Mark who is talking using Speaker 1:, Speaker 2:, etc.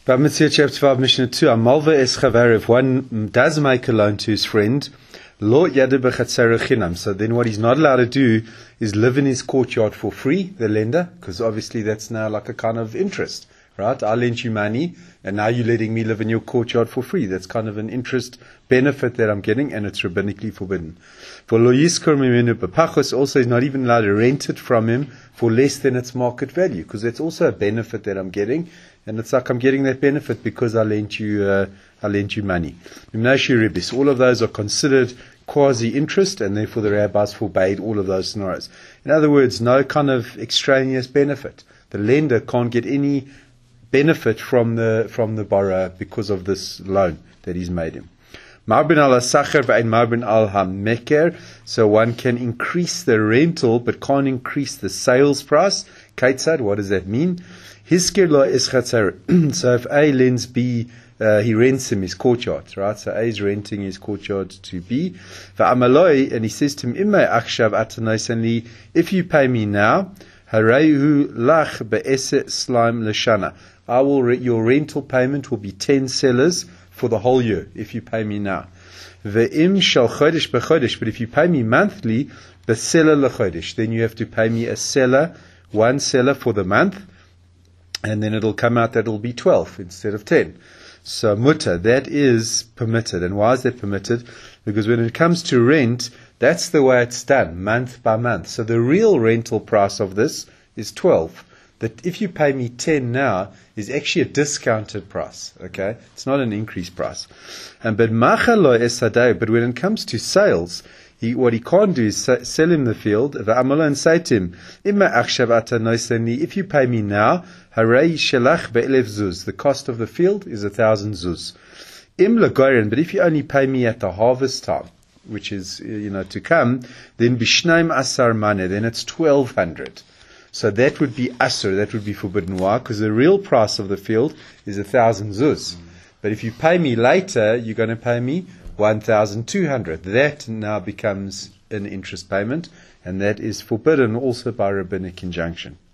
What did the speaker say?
Speaker 1: But Mitzvah chapter 5, Mishnah 2, Amalva es chaver, if one does make a loan to his friend, lo yadu b'chatzara chinam. So then what he's not allowed to do is live in his courtyard for free, the lender, because obviously that's now like a kind of interest, right? I lent you money, and now you're letting me live in your courtyard for free. That's kind of an interest benefit that I'm getting, and it's rabbinically forbidden. For lo yizkor mimenu b'pachos, also he's not even allowed to rent it from him for less than its market value, because that's also a benefit that I'm getting. And it's like I'm getting that benefit because I lent you money. All of those are considered quasi-interest, and therefore the rabbis forbade all of those scenarios. In other words, no kind of extraneous benefit. The lender can't get any benefit from the borrower because of this loan that he's made him. Marbin al sacher v'ain marbin al hameker. So one can increase the rental but can't increase the sales price. Kaitzad, what does that mean? Hiskir lo is chatzar. So if A lends B, he rents him his courtyard, right? So A is renting his courtyard to B. V'amaloi, and he says to him, Imma akshav atanoisanli, if you pay me now, harehu lach be'ese slime leshana. Your rental payment will be 10 sellers for the whole year, if you pay me now. Ve'im shal chodesh b'chodesh, but if you pay me monthly, b'seller lechodesh, then you have to pay me one seller for the month, and then it'll come out that it'll be 12 instead of 10. So mutter, that is permitted. And why is that permitted? Because when it comes to rent, that's the way it's done, month by month. So the real rental price of this is 12. That if you pay me 10 now is actually a discounted price. Okay, it's not an increased price. But when it comes to sales, what he can't do is sell him the field, and say to him, if you pay me now, the cost of the field is 1,000 zuz. But if you only pay me at the harvest time, which is to come, then bishnaim asar mane, then it's 1,200. So that would be asr, that would be forbidden. Why? Because the real price of the field is 1,000 zuz. But if you pay me later, you're going to pay me 1,200. That now becomes an interest payment, and that is forbidden also by rabbinic injunction.